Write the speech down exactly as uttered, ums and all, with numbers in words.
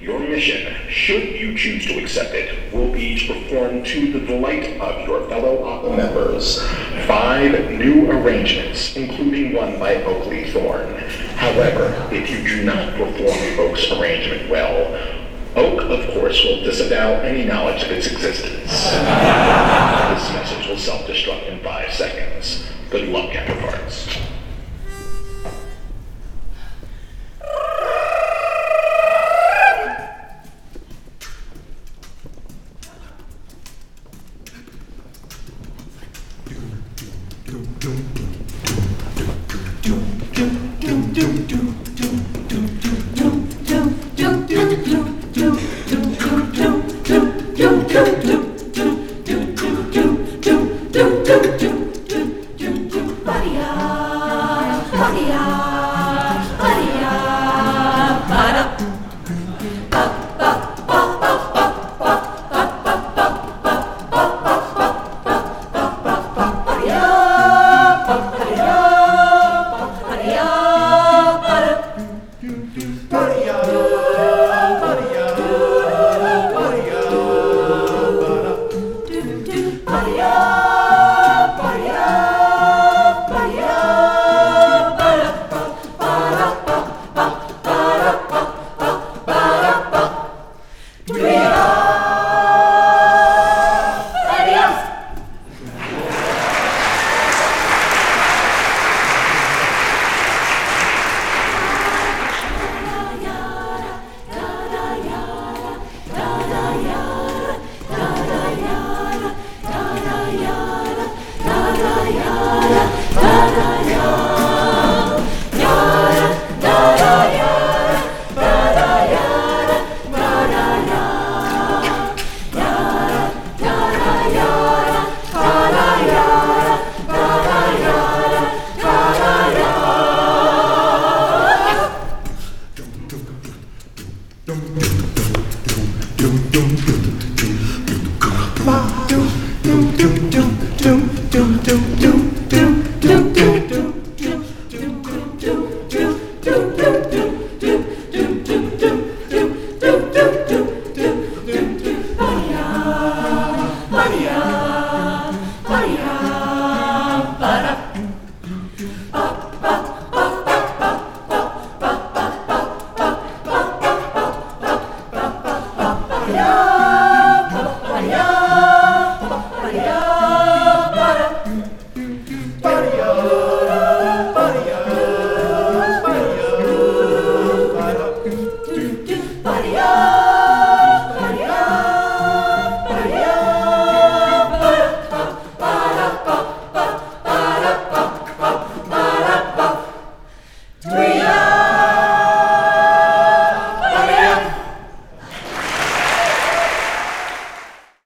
Your mission, should you choose to accept it, will be to perform to the delight of your fellow Aqua members five new arrangements, including one by Oakley Thorne. However, if you do not perform Oak's arrangement well, Oak, of course, will disavow any knowledge of its existence. This message will self-destruct in five seconds. Good luck, counterparts. Buddy